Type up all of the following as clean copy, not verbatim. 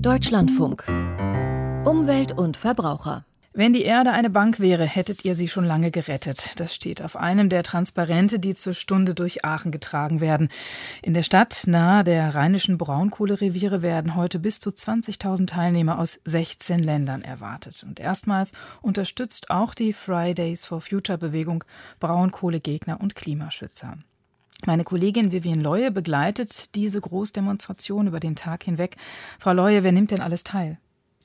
Deutschlandfunk. Umwelt und Verbraucher. Wenn die Erde eine Bank wäre, hättet ihr sie schon lange gerettet. Das steht auf einem der Transparente, die zur Stunde durch Aachen getragen werden. In der Stadt nahe der rheinischen Braunkohlereviere werden heute bis zu 20.000 Teilnehmer aus 16 Ländern erwartet. Und erstmals unterstützt auch die Fridays for Future Bewegung Braunkohlegegner und Klimaschützer. Meine Kollegin Vivian Leue begleitet diese Großdemonstration über den Tag hinweg. Frau Leue, wer nimmt denn alles teil?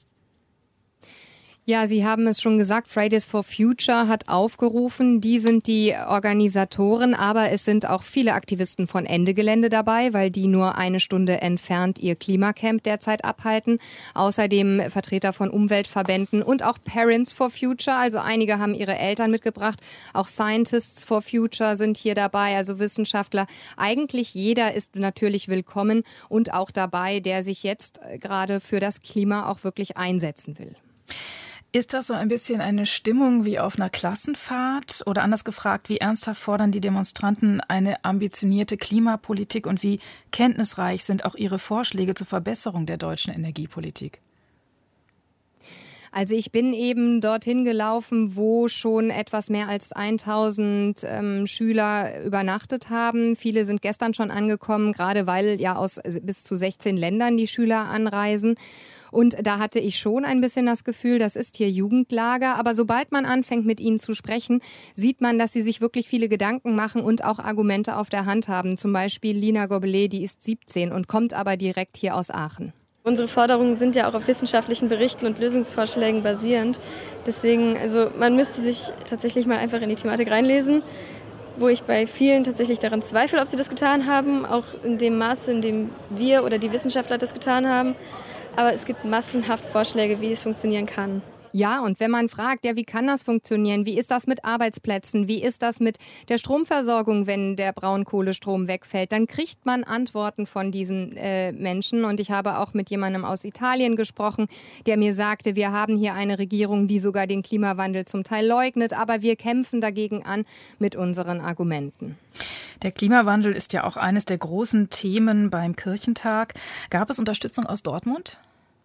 Ja, Sie haben es schon gesagt, Fridays for Future hat aufgerufen. Die sind die Organisatoren, aber es sind auch viele Aktivisten von Ende Gelände dabei, weil die nur eine Stunde entfernt ihr Klimacamp derzeit abhalten. Außerdem Vertreter von Umweltverbänden und auch Parents for Future, also einige haben ihre Eltern mitgebracht. Auch Scientists for Future sind hier dabei, also Wissenschaftler. Eigentlich jeder ist natürlich willkommen und auch dabei, der sich jetzt gerade für das Klima auch wirklich einsetzen will. Ist das so ein bisschen eine Stimmung wie auf einer Klassenfahrt? Oder anders gefragt, wie ernsthaft fordern die Demonstranten eine ambitionierte Klimapolitik und wie kenntnisreich sind auch ihre Vorschläge zur Verbesserung der deutschen Energiepolitik? Also ich bin eben dorthin gelaufen, wo schon etwas mehr als 1000 Schüler übernachtet haben. Viele sind gestern schon angekommen, gerade weil ja aus bis zu 16 Ländern die Schüler anreisen. Und da hatte ich schon ein bisschen das Gefühl, das ist hier Jugendlager. Aber sobald man anfängt, mit ihnen zu sprechen, sieht man, dass sie sich wirklich viele Gedanken machen und auch Argumente auf der Hand haben. Zum Beispiel Lina Gobelet, die ist 17 und kommt aber direkt hier aus Aachen. Unsere Forderungen sind ja auch auf wissenschaftlichen Berichten und Lösungsvorschlägen basierend. Deswegen, also man müsste sich tatsächlich mal einfach in die Thematik reinlesen, wo ich bei vielen tatsächlich daran zweifle, ob sie das getan haben, auch in dem Maße, in dem wir oder die Wissenschaftler das getan haben. Aber es gibt massenhaft Vorschläge, wie es funktionieren kann. Ja, und wenn man fragt, ja, wie kann das funktionieren? Wie ist das mit Arbeitsplätzen? Wie ist das mit der Stromversorgung, wenn der Braunkohlestrom wegfällt? Dann kriegt man Antworten von diesen Menschen. Und ich habe auch mit jemandem aus Italien gesprochen, der mir sagte, wir haben hier eine Regierung, die sogar den Klimawandel zum Teil leugnet. Aber wir kämpfen dagegen an mit unseren Argumenten. Der Klimawandel ist ja auch eines der großen Themen beim Kirchentag. Gab es Unterstützung aus Dortmund?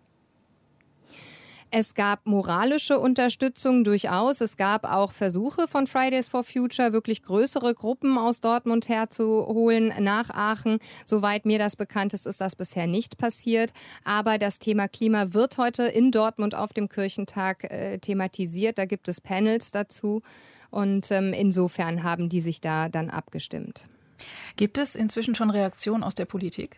Es gab moralische Unterstützung durchaus. Es gab auch Versuche von Fridays for Future, wirklich größere Gruppen aus Dortmund herzuholen nach Aachen. Soweit mir das bekannt ist, ist das bisher nicht passiert. Aber das Thema Klima wird heute in Dortmund auf dem Kirchentag thematisiert. Da gibt es Panels dazu. Und insofern haben die sich da dann abgestimmt. Gibt es inzwischen schon Reaktionen aus der Politik?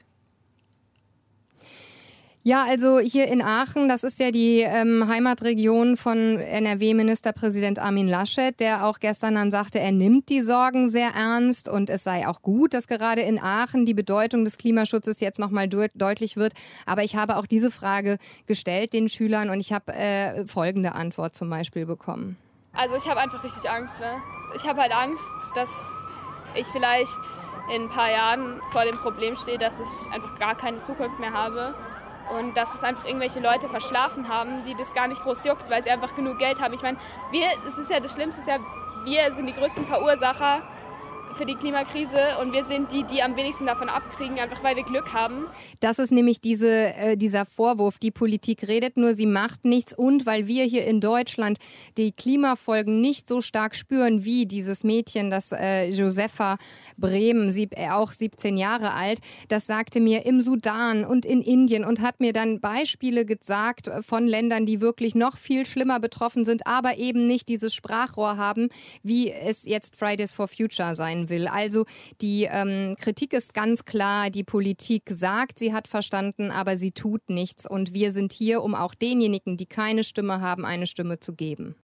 Ja, also hier in Aachen, das ist ja die Heimatregion von NRW-Ministerpräsident Armin Laschet, der auch gestern dann sagte, er nimmt die Sorgen sehr ernst und es sei auch gut, dass gerade in Aachen die Bedeutung des Klimaschutzes jetzt nochmal deutlich wird. Aber ich habe auch diese Frage gestellt den Schülern und ich habe folgende Antwort zum Beispiel bekommen. Also ich habe einfach richtig Angst, ne? Ich habe halt Angst, dass ich vielleicht in ein paar Jahren vor dem Problem stehe, dass ich einfach gar keine Zukunft mehr habe. Und dass es einfach irgendwelche Leute verschlafen haben, die das gar nicht groß juckt, weil sie einfach genug Geld haben. Ich meine, es ist ja das Schlimmste, wir sind die größten Verursacher für die Klimakrise und wir sind die am wenigsten davon abkriegen, einfach weil wir Glück haben. Das ist nämlich dieser Vorwurf, die Politik redet nur, sie macht nichts und weil wir hier in Deutschland die Klimafolgen nicht so stark spüren wie dieses Mädchen, das Josefa Brehm, auch 17 Jahre alt, das sagte mir im Sudan und in Indien und hat mir dann Beispiele gesagt von Ländern, die wirklich noch viel schlimmer betroffen sind, aber eben nicht dieses Sprachrohr haben, wie es jetzt Fridays for Future sein will. Also die Kritik ist ganz klar, die Politik sagt, sie hat verstanden, aber sie tut nichts. Und wir sind hier, um auch denjenigen, die keine Stimme haben, eine Stimme zu geben.